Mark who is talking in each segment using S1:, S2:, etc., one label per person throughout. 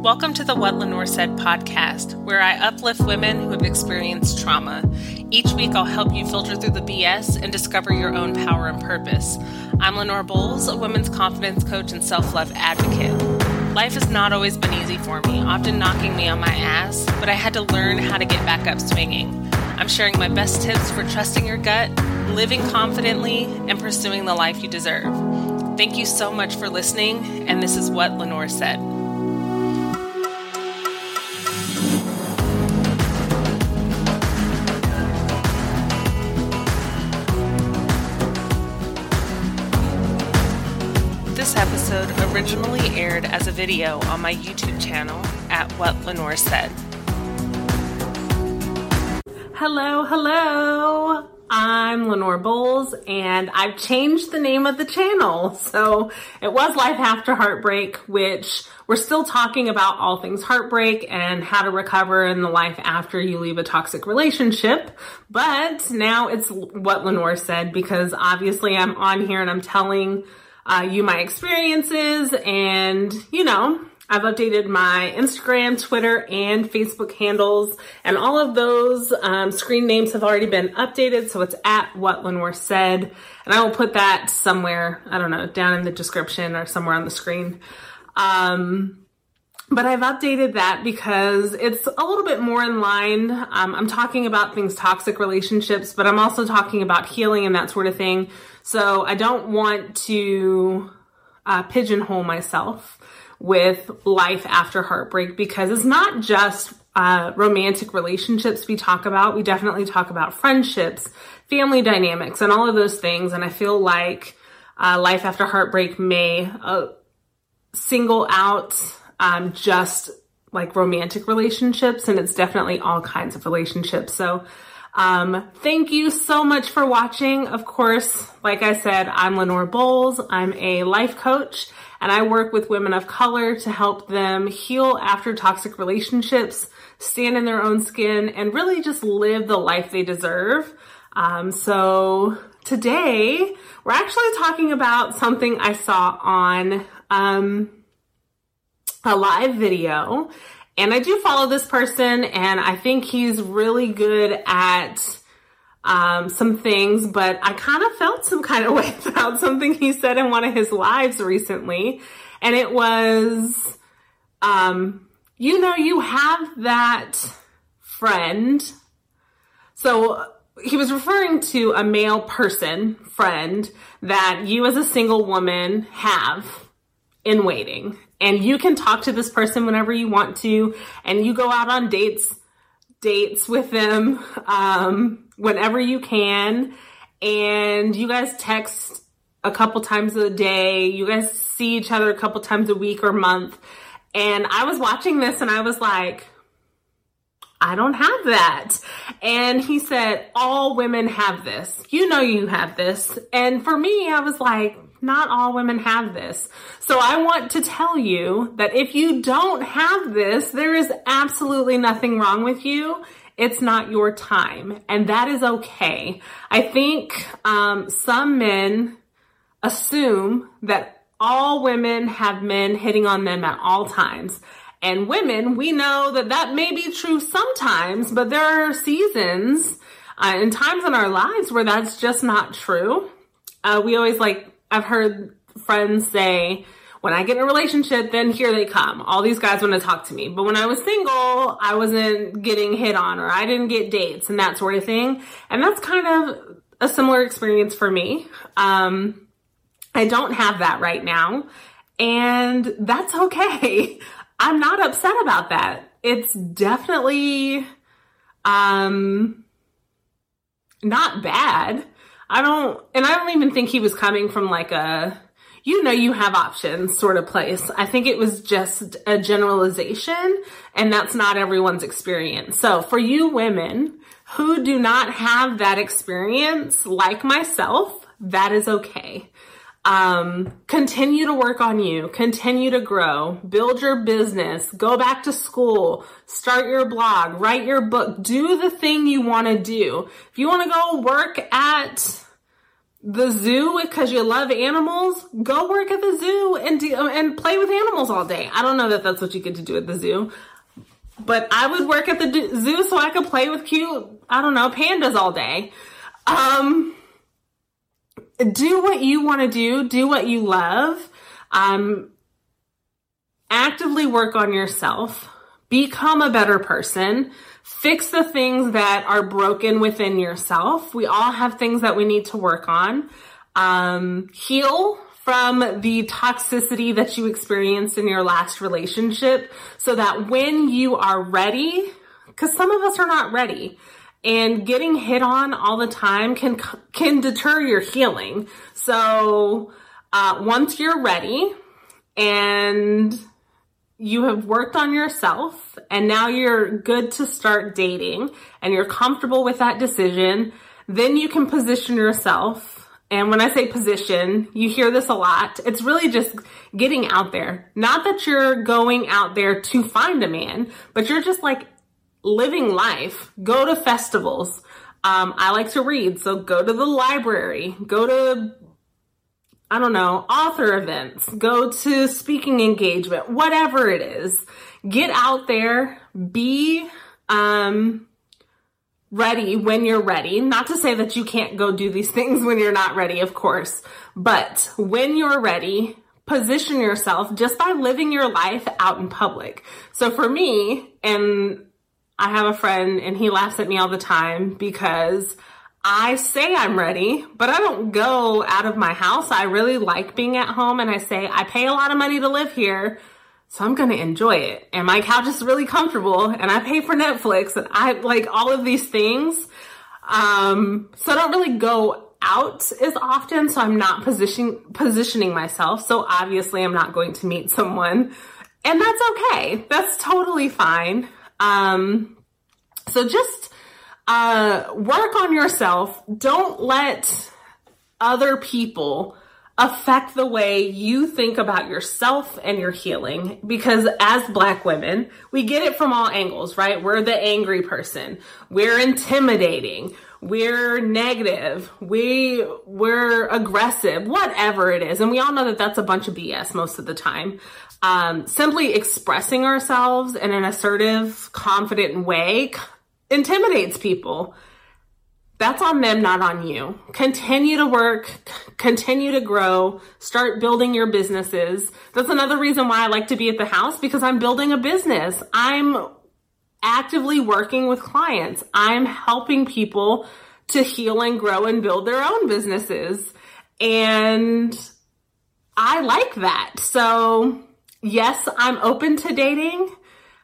S1: Welcome to the What Lenore Said podcast, where I uplift women who have experienced trauma. Each week, I'll help you filter through the BS and discover your own power and purpose. I'm Lenore Bowles, a women's confidence coach and self-love advocate. Life has not always been easy for me, often knocking me on my ass, but I had to learn how to get back up swinging. I'm sharing my best tips for trusting your gut, living confidently, and pursuing the life you deserve. Thank you so much for listening, and this is What Lenore Said. This episode originally aired as a video on my YouTube channel at What Lenore Said. Hello. I'm Lenore Bowles, and I've changed the name of the channel. So it was Life After Heartbreak, which we're still talking about all things heartbreak and how to recover in the life after you leave a toxic relationship. But now it's What Lenore Said, because obviously I'm on here and I'm telling you my experiences, and I've updated my Instagram, Twitter, and Facebook handles, and all of those screen names have already been updated, so it's at What Lenore Said, and I will put that somewhere, I don't know, down in the description or somewhere on the screen. But I've updated that because it's a little bit more in line. I'm talking about things, toxic relationships, but I'm also talking about healing and that sort of thing. So I don't want to pigeonhole myself with life after heartbreak, because it's not just romantic relationships we talk about. We definitely talk about friendships, family dynamics, and all of those things. And I feel like life after heartbreak may single out just like romantic relationships, and it's definitely all kinds of relationships. So thank you so much for watching. Of course, like I said, I'm Lenore Bowles. I'm a life coach, and I work with women of color to help them heal after toxic relationships, stand in their own skin, and really just live the life they deserve. So today we're actually talking about something I saw on a live video. And I do follow this person, and I think he's really good at some things, but I kind of felt some kind of way about something he said in one of his lives recently. And it was, you have that friend. So he was referring to a male person, friend, that you as a single woman have in waiting. And you can talk to this person whenever you want to, and you go out on dates with them whenever you can, and you guys text a couple times a day. You guys see each other a couple times a week or month. And I was watching this and I was like, I don't have that. And he said, all women have this. You have this. And for me, I was like, not all women have this. So I want to tell you that if you don't have this, there is absolutely nothing wrong with you. It's not your time, and that is okay. I think some men assume that all women have men hitting on them at all times. And women, we know that that may be true sometimes, but there are seasons and times in our lives where that's just not true. I've heard friends say, when I get in a relationship, then here they come. All these guys want to talk to me. But when I was single, I wasn't getting hit on, or I didn't get dates and that sort of thing. And that's kind of a similar experience for me. I don't have that right now, and that's okay. I'm not upset about that. It's definitely not bad. I don't even think he was coming from like a, you have options sort of place. I think it was just a generalization, and that's not everyone's experience. So for you women who do not have that experience, like myself, that is okay. Continue to work on you, continue to grow, build your business, go back to school, start your blog, write your book, do the thing you want to do. If you want to go work at the zoo because you love animals, go work at the zoo and play with animals all day. I don't know that that's what you get to do at the zoo, but I would work at the zoo so I could play with cute, I don't know, pandas all day. Do what you want to do what you love. Actively work on yourself, become a better person, fix the things that are broken within yourself. We all have things that we need to work on. Heal from the toxicity that you experienced in your last relationship so that when you are ready, because some of us are not ready, and getting hit on all the time can deter your healing. So once you're ready and you have worked on yourself and now you're good to start dating and you're comfortable with that decision, then you can position yourself. And when I say position, you hear this a lot. It's really just getting out there. Not that you're going out there to find a man, but you're just like living life. Go to festivals. I like to read, so go to the library, go to, I don't know, author events, go to speaking engagement, whatever it is. Get out there, be ready when you're ready. Not to say that you can't go do these things when you're not ready, of course, but when you're ready, position yourself just by living your life out in public. So for me, and I have a friend and he laughs at me all the time because I say I'm ready, but I don't go out of my house. I really like being at home, and I say I pay a lot of money to live here, so I'm going to enjoy it. And my couch is really comfortable, and I pay for Netflix, and I like all of these things. So I don't really go out as often, so I'm not positioning myself. So obviously I'm not going to meet someone, and that's okay. That's totally fine. So just work on yourself. Don't let other people affect the way you think about yourself and your healing, because as Black women, we get it from all angles, right? We're the angry person. We're intimidating. We're negative. We're aggressive, whatever it is. And we all know that that's a bunch of BS most of the time. Simply expressing ourselves in an assertive, confident way intimidates people. That's on them, not on you. Continue to work, continue to grow, start building your businesses. That's another reason why I like to be at the house, because I'm building a business. I'm actively working with clients. I'm helping people to heal and grow and build their own businesses. And I like that. So yes, I'm open to dating,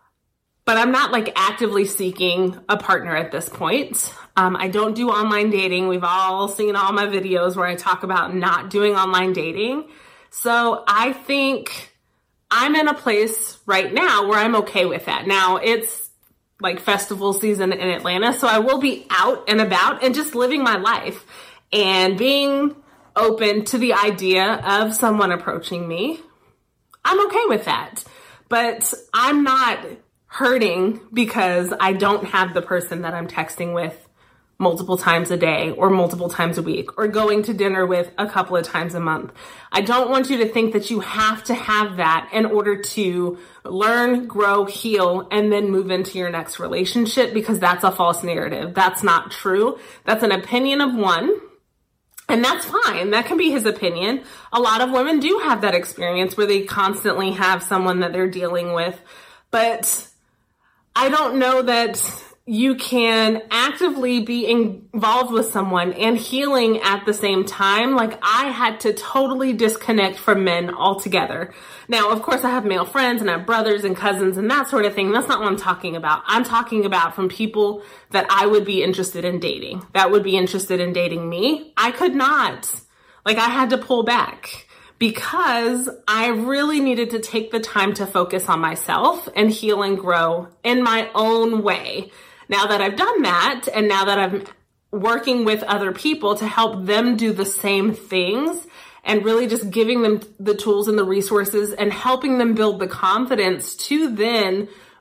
S1: but I'm not like actively seeking a partner at this point. I don't do online dating. We've all seen all my videos where I talk about not doing online dating. So I think I'm in a place right now where I'm okay with that. Now it's like festival season in Atlanta, so I will be out and about and just living my life and being open to the idea of someone approaching me. I'm okay with that, but I'm not hurting because I don't have the person that I'm texting with multiple times a day or multiple times a week or going to dinner with a couple of times a month. I don't want you to think that you have to have that in order to learn, grow, heal, and then move into your next relationship, because that's a false narrative. That's not true. That's an opinion of one. And that's fine. That can be his opinion. A lot of women do have that experience where they constantly have someone that they're dealing with. But I don't know that you can actively be involved with someone and healing at the same time. Like, I had to totally disconnect from men altogether. Now, of course, I have male friends and I have brothers and cousins and that sort of thing. That's not what I'm talking about. I'm talking about from people that I would be interested in dating, that would be interested in dating me. I could not. Like, I had to pull back because I really needed to take the time to focus on myself and heal and grow in my own way. Now that I've done that, and now that I'm working with other people to help them do the same things, and really just giving them the tools and the resources and helping them build the confidence to then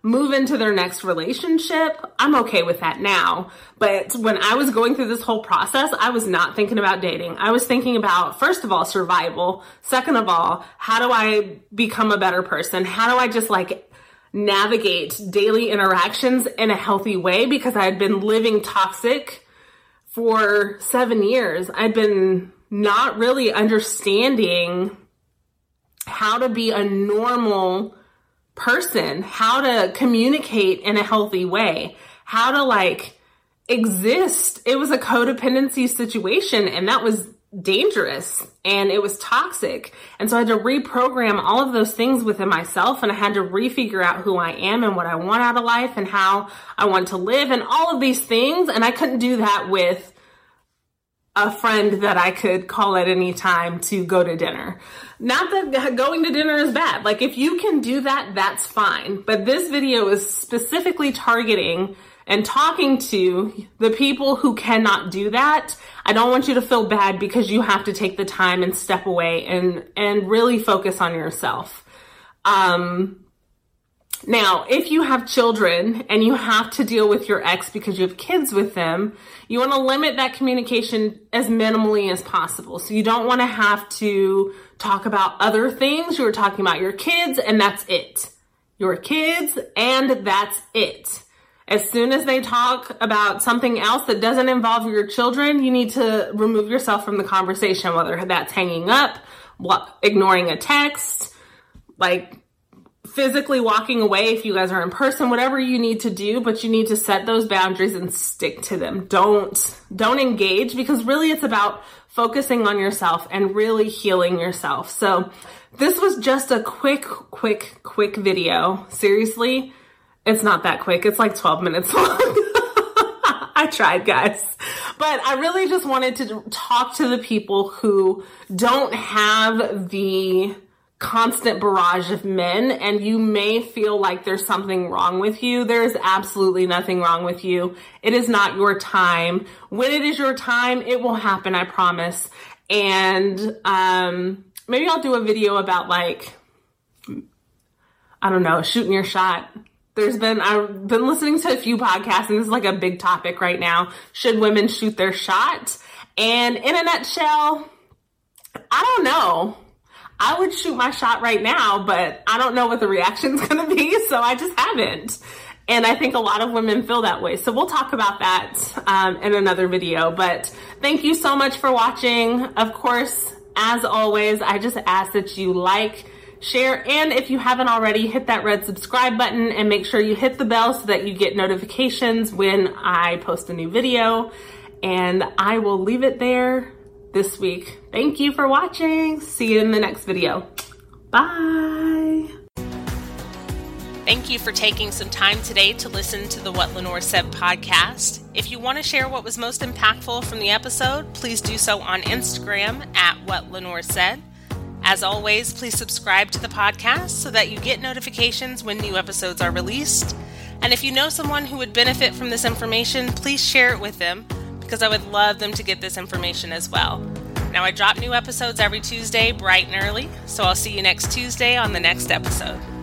S1: move into their next relationship, I'm okay with that now. But when I was going through this whole process, I was not thinking about dating. I was thinking about, first of all, survival. Second of all, how do I become a better person? How do I just like navigate daily interactions in a healthy way? Because I had been living toxic for 7 years. I'd been not really understanding how to be a normal person, how to communicate in a healthy way, how to like exist. It was a codependency situation, and that was dangerous and it was toxic. And so I had to reprogram all of those things within myself, and I had to refigure out who I am and what I want out of life and how I want to live and all of these things. And I couldn't do that with a friend that I could call at any time to go to dinner. Not that going to dinner is bad. Like, if you can do that, that's fine. But this video is specifically targeting and talking to the people who cannot do that. I don't want you to feel bad because you have to take the time and step away and really focus on yourself. Now, if you have children and you have to deal with your ex because you have kids with them, you want to limit that communication as minimally as possible. So you don't want to have to talk about other things. You're talking about your kids and that's it. Your kids and that's it. As soon as they talk about something else that doesn't involve your children, you need to remove yourself from the conversation, whether that's hanging up, ignoring a text, like physically walking away if you guys are in person, whatever you need to do, but you need to set those boundaries and stick to them. Don't engage, because really it's about focusing on yourself and really healing yourself. So this was just a quick video. Seriously, it's not that quick. It's like 12 minutes long. I tried, guys. But I really just wanted to talk to the people who don't have the constant barrage of men, and you may feel like there's something wrong with you. There's absolutely nothing wrong with you. It is not your time. When it is your time, it will happen, I promise. And maybe I'll do a video about, like, I don't know, shooting your shot. I've been listening to a few podcasts, and this is like a big topic right now. Should women shoot their shot? And in a nutshell, I don't know. I would shoot my shot right now, but I don't know what the reaction's going to be, so I just haven't. And I think a lot of women feel that way. So we'll talk about that in another video. But thank you so much for watching. Of course, as always, I just ask that you like, share, and if you haven't already, hit that red subscribe button and make sure you hit the bell so that you get notifications when I post a new video. And I will leave it there this week. Thank you for watching. See you in the next video. Bye.
S2: Thank you for taking some time today to listen to the What Lenore Said podcast. If you want to share what was most impactful from the episode, please do so on Instagram at What Lenore Said. As always, please subscribe to the podcast so that you get notifications when new episodes are released. And if you know someone who would benefit from this information, please share it with them, because I would love them to get this information as well. Now, I drop new episodes every Tuesday bright and early, so I'll see you next Tuesday on the next episode.